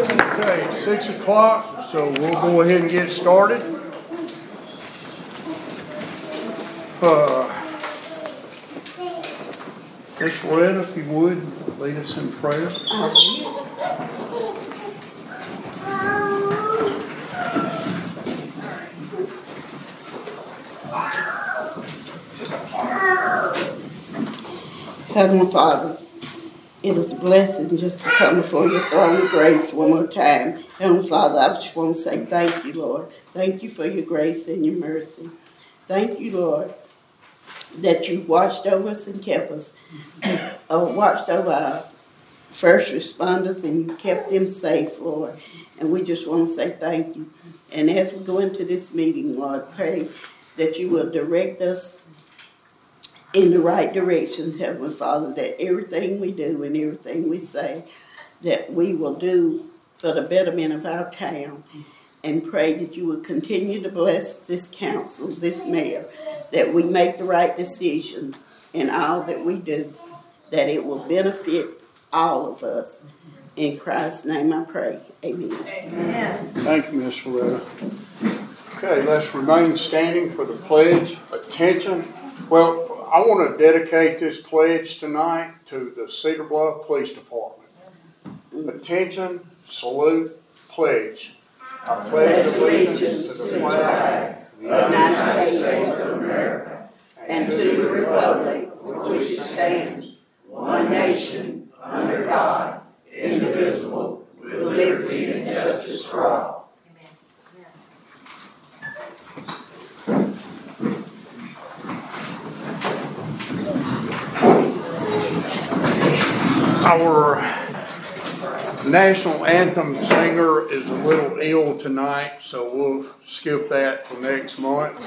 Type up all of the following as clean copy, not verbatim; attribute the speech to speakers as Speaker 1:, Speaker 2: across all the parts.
Speaker 1: Okay, 6 o'clock, so we'll go ahead and get started. Miss Loretta, if you would, lead us in prayer.
Speaker 2: Heavenly Father, it is a blessing just to come before your throne of grace one more time. Heavenly Father, I just want to say thank you, Lord. Thank you for your grace and your mercy. Thank you, Lord, that you watched over us and kept us, watched over our first responders and you kept them safe, Lord. And we just want to say thank you. And as we go into this meeting, Lord, pray that you will direct us in the right directions, Heavenly Father, that everything we do and everything we say, that we will do for the betterment of our town. And pray that you will continue to bless this council, this mayor, that we make the right decisions in all that we do, that it will benefit all of us. In Christ's name I pray. Amen.
Speaker 3: Amen.
Speaker 1: Thank you, Miss Loretta. Okay, let's remain standing for the pledge. Attention. Well, I want to dedicate this pledge tonight to the Cedar Bluff Police Department. Attention, salute, pledge. I pledge allegiance to the flag of the United States of America and to the republic for which it stands, one nation, under God, indivisible, with liberty and justice for all. Our national anthem singer is a little ill tonight, so we'll skip that till next month.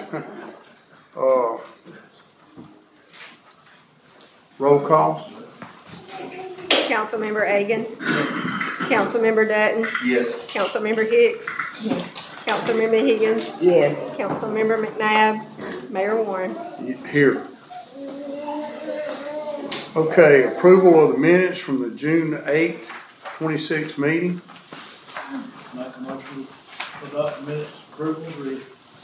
Speaker 1: Roll call.
Speaker 4: Councilmember Agan. Councilmember Dutton.
Speaker 5: Yes.
Speaker 4: Councilmember Hicks.
Speaker 2: Yes.
Speaker 4: Councilmember Higgins.
Speaker 2: Yes.
Speaker 4: Councilmember McNabb. Mayor Warren.
Speaker 1: Here. Okay, approval of the minutes from the June 8th, 26 meeting.
Speaker 6: Make a motion to adopt the minutes approval, read.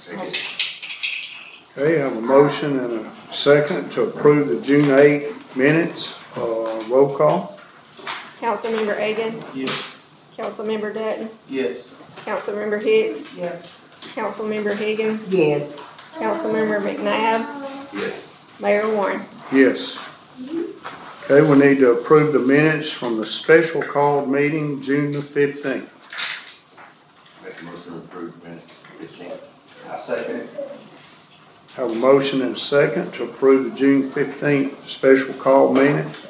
Speaker 1: Okay, I have a motion and a second to approve the June 8th minutes. Roll call.
Speaker 4: Councilmember Agan.
Speaker 6: Yes.
Speaker 4: Councilmember Dutton.
Speaker 5: Yes.
Speaker 4: Councilmember Hicks.
Speaker 3: Yes.
Speaker 4: Councilmember Higgins.
Speaker 2: Yes.
Speaker 4: Councilmember McNabb.
Speaker 5: Yes.
Speaker 4: Mayor Warren.
Speaker 1: Yes. Okay, we need to approve the minutes from the special called meeting June the 15th.
Speaker 5: Make a motion to approve the minutes. 15th. I second it.
Speaker 1: Have a motion and a second to approve the June 15th special call minutes.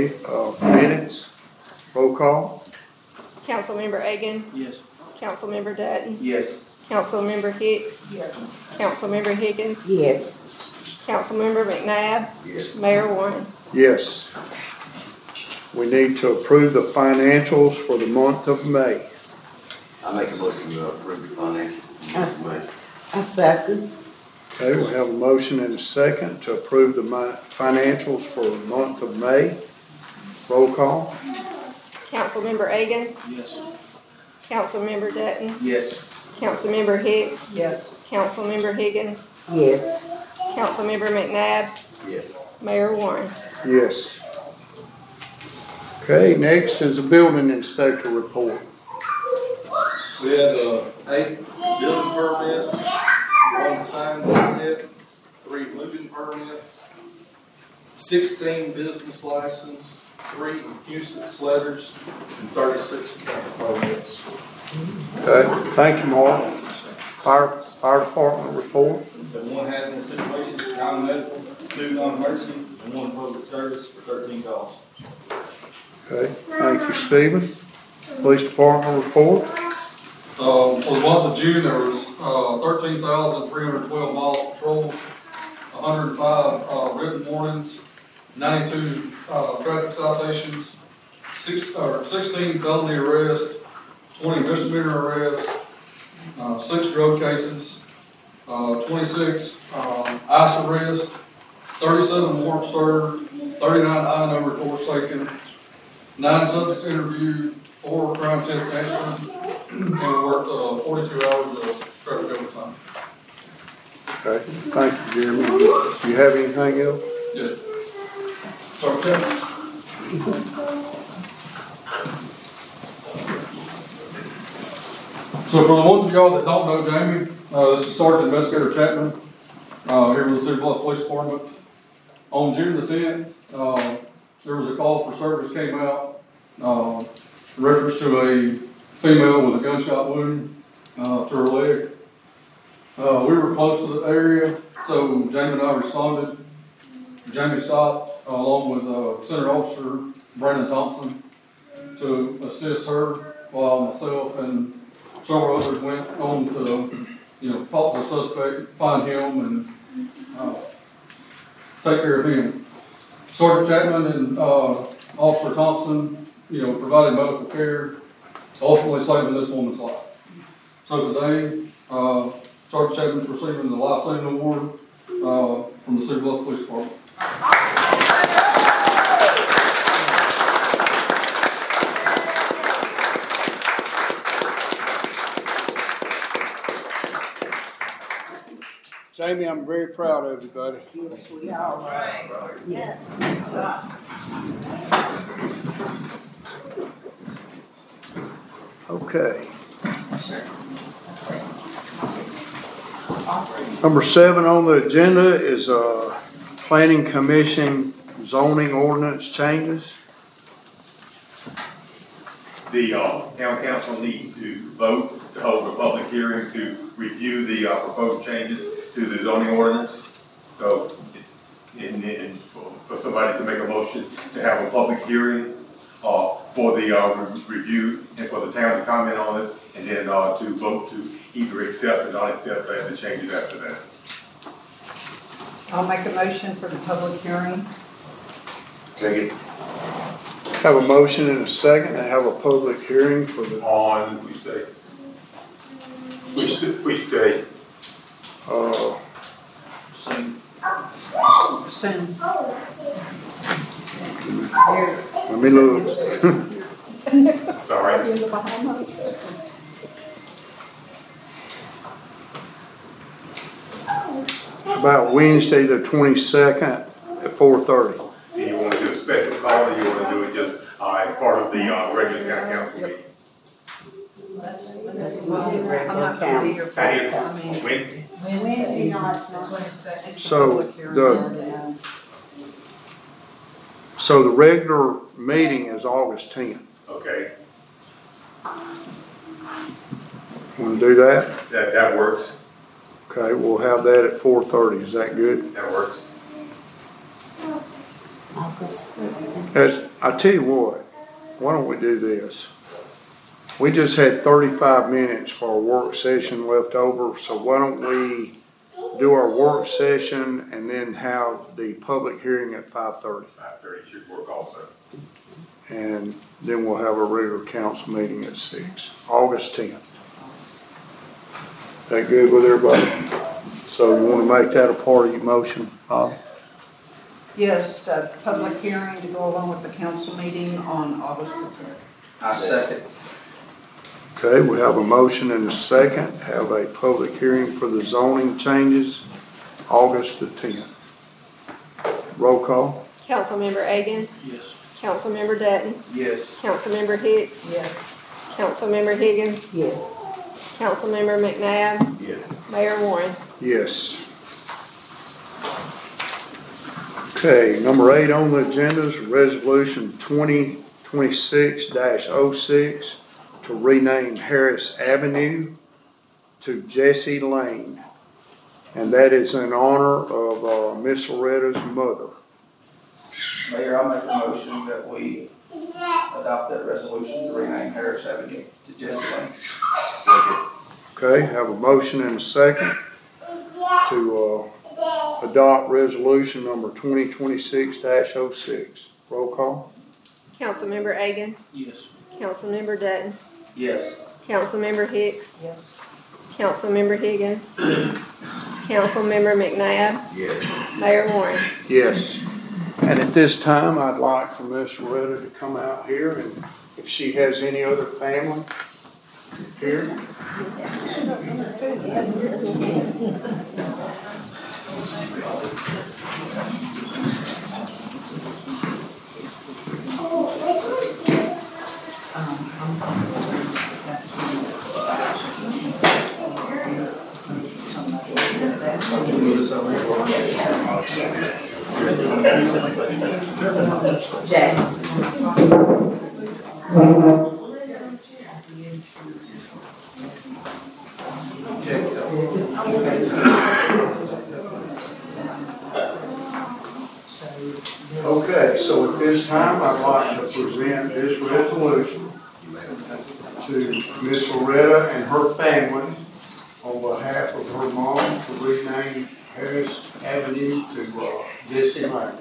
Speaker 1: Roll call.
Speaker 4: Councilmember Agan.
Speaker 6: Yes.
Speaker 4: Councilmember Dutton.
Speaker 5: Yes.
Speaker 4: Councilmember Hicks.
Speaker 3: Yes.
Speaker 4: Councilmember Higgins.
Speaker 2: Yes.
Speaker 4: Councilmember McNabb.
Speaker 5: Yes.
Speaker 4: Mayor Warren.
Speaker 1: Yes. We need to approve the financials for the month of May.
Speaker 5: I make a motion to approve the financials.
Speaker 2: I second.
Speaker 1: Okay, we have a motion and a second to approve the financials for the month of May. Roll call.
Speaker 4: Councilmember Agan.
Speaker 6: Yes.
Speaker 4: Councilmember Dutton.
Speaker 5: Yes.
Speaker 4: Councilmember Hicks.
Speaker 3: Yes.
Speaker 4: Councilmember Higgins.
Speaker 2: Yes.
Speaker 4: Councilmember McNabb.
Speaker 5: Yes.
Speaker 4: Mayor Warren.
Speaker 1: Yes. Okay, next is the building inspector report.
Speaker 7: We had 8 building permits, 1 sign permit, 3 moving permits, 16 business license, 3 nuisance letters, and 36 account permits.
Speaker 1: Okay, thank you, Mark. Fire department report.
Speaker 8: The 1 hazardous situation, non-medical, 2 non-emergency, and 1 public service for 13 calls.
Speaker 1: Okay, thank you, Stephen. Police department report.
Speaker 9: For the month of June, there was 13,312 miles patrolled, 105 written warnings, 92 traffic citations, 16 felony arrests, 20 misdemeanor arrests, 6 drug cases, 26 ICE arrests, 37 warrants served, 39 I-No reports taken, 9 subjects interviewed, 4 crime test accidents, and we worked 42 hours of traffic overtime.
Speaker 1: Okay, thank you, Jeremy. Do you have anything else?
Speaker 9: Yes. Sorry, Chapman. So for the ones of y'all that don't know Jamie, this is Sergeant Investigator Chapman, here with the Cedar Bluff Police Department. On June the 10th, there was a call for service came out, in reference to a female with a gunshot wound, to her leg. We were close to the area, so Jamie and I responded. Jamie stopped, along with, Center Officer Brandon Thompson, to assist her, while myself and several others went on to, talk to the suspect, find him, and, take care of him. Sergeant Chapman and, Officer Thompson, provided medical care, ultimately saving this woman's life. So today, Sergeant Chapman's receiving the Life Saving Award, from the Cedar Bluff Police Department.
Speaker 1: Jamie, I'm very proud of you, buddy.
Speaker 2: Yes, we are. Yes.
Speaker 1: Okay. Number 7 on the agenda is Planning Commission zoning ordinance changes.
Speaker 3: The town council needs to vote to hold a public hearing to review the proposed changes to the zoning ordinance. So it's for somebody to make a motion to have a public hearing for the review and for the town to comment on it, and then to vote to either accept or not accept the changes after that.
Speaker 10: I'll make a motion for the public hearing.
Speaker 3: Second.
Speaker 1: Have a motion and a second to have a public hearing for the,
Speaker 3: On which day? Which day?
Speaker 10: Soon.
Speaker 1: let me look.
Speaker 3: Sorry.
Speaker 1: About Wednesday the 22nd at 4:30.
Speaker 3: Do you want to do a special call, or you want to do it just as part of the regular town council meeting?
Speaker 10: I'm not gonna be here for
Speaker 3: That
Speaker 10: it.
Speaker 3: is,
Speaker 10: I mean,
Speaker 3: Wednesday.
Speaker 10: Wednesday night's not 22nd.
Speaker 1: So the regular meeting is August 10th.
Speaker 3: Okay,
Speaker 1: Want to do that?
Speaker 3: that works,
Speaker 1: Okay, we'll have that at 4:30. Is that good?
Speaker 3: that works.
Speaker 1: I tell you what, why don't we do this? We just had 35 minutes for a work session left over, so why don't we do our work session and then have the public hearing at 5:30?
Speaker 3: 5:30 should work also.
Speaker 1: And then we'll have a regular council meeting at 6, August 10th. That good with everybody? So you want to make that a part of your motion, Bob?
Speaker 10: Yes, the public hearing to go along with the council meeting on August the 10th.
Speaker 8: I second.
Speaker 1: Okay, we have a motion and a second, have a public hearing for the zoning changes, August the 10th. Roll call?
Speaker 4: Councilmember Egan.
Speaker 6: Yes.
Speaker 4: Councilmember Dutton.
Speaker 8: Yes.
Speaker 4: Councilmember Hicks.
Speaker 10: Yes.
Speaker 4: Councilmember Higgins.
Speaker 2: Yes.
Speaker 4: Councilmember McNabb.
Speaker 3: Yes.
Speaker 4: Mayor Warren.
Speaker 1: Yes. Okay, number 8 on the agenda is resolution 2026-06 to rename Harris Avenue to Jesse Lane. And that is in honor of Miss Loretta's mother.
Speaker 8: Mayor, I'll make a motion that we adopt that resolution to rename Harris Avenue to Jesse Lane.
Speaker 3: Second.
Speaker 1: Okay, have a motion and a second to adopt resolution number 2026-06. Roll call?
Speaker 4: Councilmember Egan.
Speaker 6: Yes.
Speaker 4: Councilmember Dutton.
Speaker 8: Yes.
Speaker 4: Councilmember Hicks.
Speaker 10: Yes.
Speaker 4: Councilmember Higgins. Councilmember McNabb.
Speaker 3: Yes.
Speaker 4: Mayor Warren.
Speaker 1: Yes. And at this time, I'd like for Miss Loretta to come out here, and if if she has any other family here. Okay, so at this time, I'd like to present this resolution to Miss Loretta and her family on behalf of her mom to rename Harris Avenue to Jesse Lane.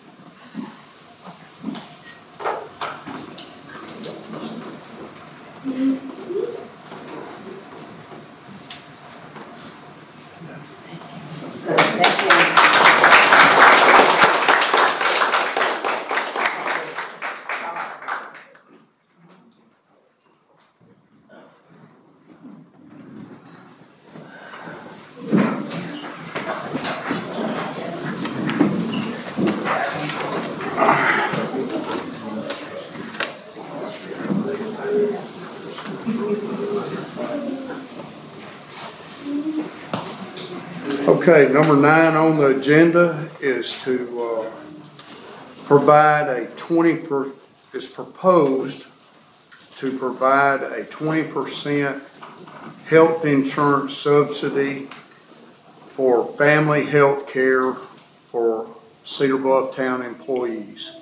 Speaker 1: Okay, number 9 on the agenda is to provide is proposed to provide a 20% health insurance subsidy for family health care for Cedar Bluff Town employees.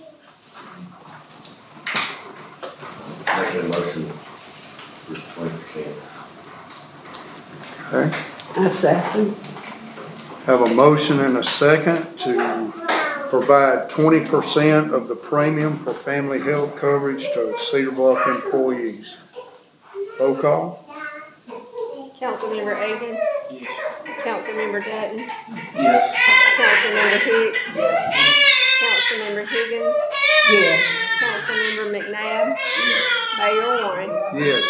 Speaker 5: Making a motion for 20%.
Speaker 1: Okay.
Speaker 2: I second.
Speaker 1: Have a motion and a second to provide 20% of the premium for family health coverage to Cedar Bluff employees. Roll call.
Speaker 4: Councilmember Agan.
Speaker 6: Yes.
Speaker 4: Councilmember Dutton.
Speaker 8: Yes.
Speaker 4: Councilmember Hicks. Councilmember Higgins.
Speaker 2: Yes.
Speaker 4: Councilmember McNabb. Mayor Warren.
Speaker 1: Yes.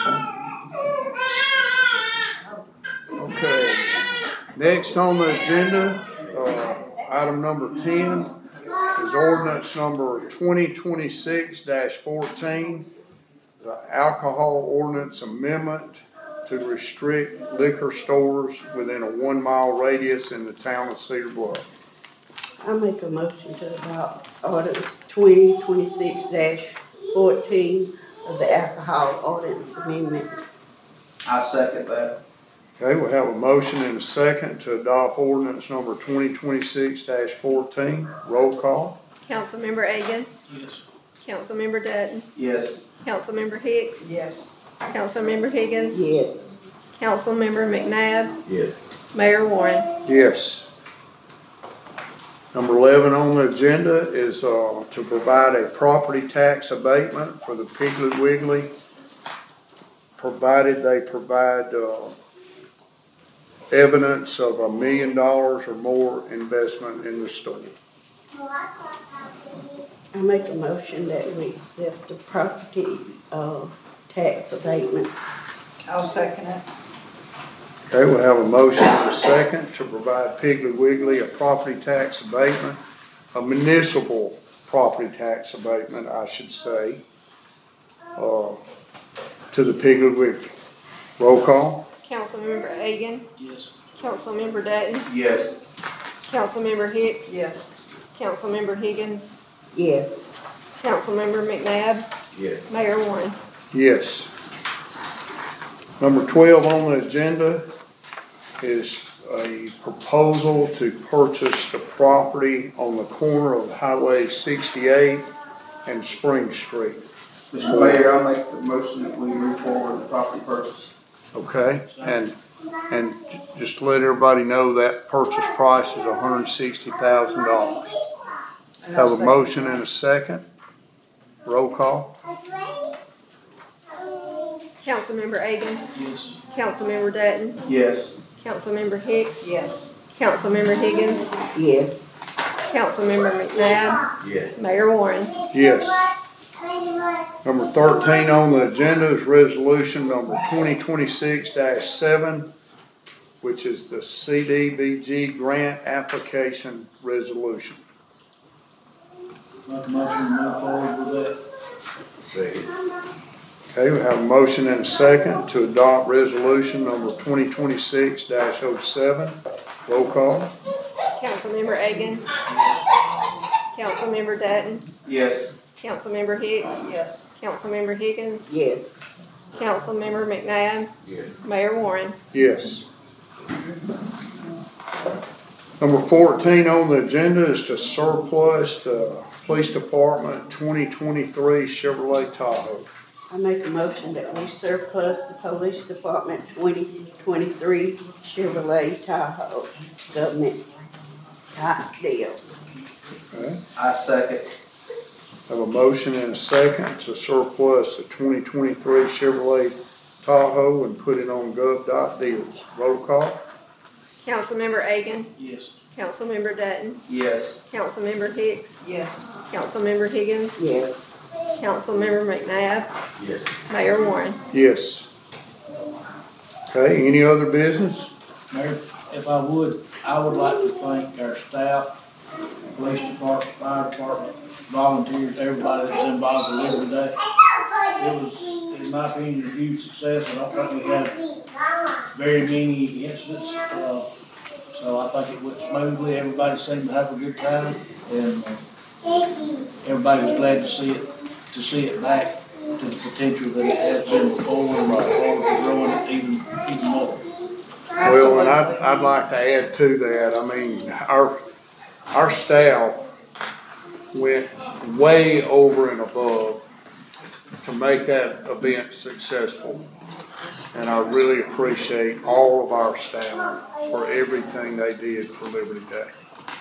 Speaker 1: Okay. Next on the agenda, item number 10 is ordinance number 2026-14, the alcohol ordinance amendment to restrict liquor stores within a 1-mile radius in the town of Cedar Bluff.
Speaker 2: I make a motion to adopt ordinance 2026-14 of the alcohol ordinance amendment.
Speaker 8: I second that.
Speaker 1: Okay, we have a motion and a second to adopt ordinance number 2026-14. Roll call.
Speaker 4: Councilmember Agan.
Speaker 6: Yes.
Speaker 4: Councilmember Dutton.
Speaker 8: Yes.
Speaker 4: Councilmember Hicks.
Speaker 10: Yes.
Speaker 4: Councilmember Higgins.
Speaker 2: Yes.
Speaker 4: Councilmember McNabb.
Speaker 5: Yes.
Speaker 4: Mayor Warren.
Speaker 1: Yes. Number 11 on the agenda is to provide a property tax abatement for the Piggly Wiggly, provided they provide evidence of $1 million or more investment in the store.
Speaker 2: I make a motion that we accept the property tax abatement.
Speaker 10: I'll second it.
Speaker 1: Okay, we have a motion and a second to provide Piggly Wiggly a property tax abatement, a municipal property tax abatement, I should say, to the Piggly Wiggly. Roll call.
Speaker 4: Councilmember Agan.
Speaker 6: Yes.
Speaker 4: Councilmember Dutton.
Speaker 8: Yes.
Speaker 4: Councilmember Hicks.
Speaker 10: Yes.
Speaker 4: Councilmember Higgins.
Speaker 2: Yes.
Speaker 4: Councilmember McNabb.
Speaker 5: Yes.
Speaker 4: Mayor Warren.
Speaker 1: Yes. Number 12 on the agenda is a proposal to purchase the property on the corner of Highway 68 and Spring Street.
Speaker 8: Mr. Mayor, I'll make the motion that we move forward with the property purchase.
Speaker 1: Okay, and just to let everybody know that purchase price is $160,000. Have a motion and a second. Roll call.
Speaker 4: Councilmember Agan.
Speaker 6: Yes.
Speaker 4: Councilmember Dutton.
Speaker 8: Yes.
Speaker 4: Councilmember Hicks.
Speaker 10: Yes.
Speaker 4: Councilmember Higgins.
Speaker 2: Yes.
Speaker 4: Councilmember McNabb.
Speaker 5: Yes.
Speaker 4: Mayor Warren.
Speaker 1: Yes. Number 13 on the agenda is resolution number 2026-7, which is the CDBG grant application resolution.
Speaker 6: Make a motion to move forward with that.
Speaker 5: Second.
Speaker 1: Okay, we have a motion and a second to adopt resolution number 2026-07. Roll call.
Speaker 4: Councilmember Egan. Councilmember Dutton.
Speaker 8: Yes.
Speaker 4: Councilmember Hicks.
Speaker 10: Yes.
Speaker 4: Councilmember Higgins.
Speaker 2: Yes.
Speaker 4: Councilmember McNabb.
Speaker 5: Yes.
Speaker 4: Mayor Warren.
Speaker 1: Yes. Number 14 on the agenda is to surplus the Police Department 2023 Chevrolet Tahoe.
Speaker 2: I make a motion that we surplus the Police Department 2023 Chevrolet Tahoe government type deal.
Speaker 1: Okay.
Speaker 8: I second.
Speaker 1: Have a motion and a second to surplus the 2023 Chevrolet Tahoe and put it on gov.deals. Roll call.
Speaker 4: Councilmember Egan.
Speaker 6: Yes.
Speaker 4: Councilmember Dutton.
Speaker 8: Yes.
Speaker 4: Councilmember Hicks.
Speaker 10: Yes.
Speaker 4: Councilmember Higgins.
Speaker 2: Yes.
Speaker 4: Councilmember McNabb.
Speaker 5: Yes.
Speaker 4: Mayor Warren.
Speaker 1: Yes. Okay, any other business?
Speaker 6: Mayor, if I would like to thank our staff, police department, fire department, volunteers, everybody that's involved with Liberty Day. It was, in my opinion, a huge success. I don't think we had very many incidents. So I think it went smoothly. Everybody seemed to have a good time, and everybody was glad to see it back to the potential that it has been before, and we're growing it even more.
Speaker 1: Well, and I'd like to add to that, I mean, our staff went way over and above to make that event successful. And I really appreciate all of our staff for everything they did for Liberty Day.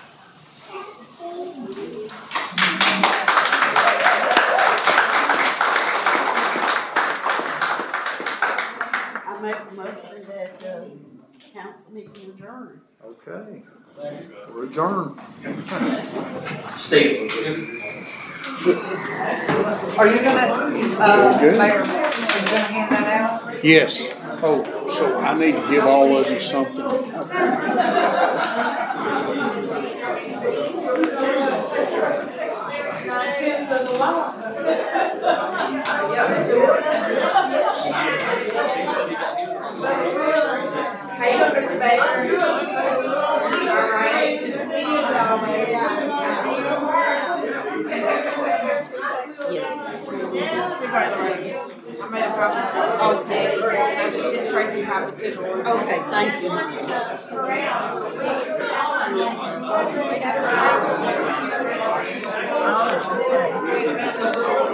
Speaker 2: I make a motion that council meeting adjourned.
Speaker 1: Okay, we're adjourned.
Speaker 8: Steve.
Speaker 10: Are you gonna,
Speaker 1: Very good.
Speaker 10: Mayor, are you gonna hand that out?
Speaker 1: Yes. Oh, so I need to give all of you something.
Speaker 11: How you doing, Mr. Baker? All right. Good to see you,
Speaker 2: Yes.
Speaker 11: I made a copy. Oh, yeah. I just sent Tracy a copy to the room.
Speaker 2: Okay, thank you.
Speaker 4: We got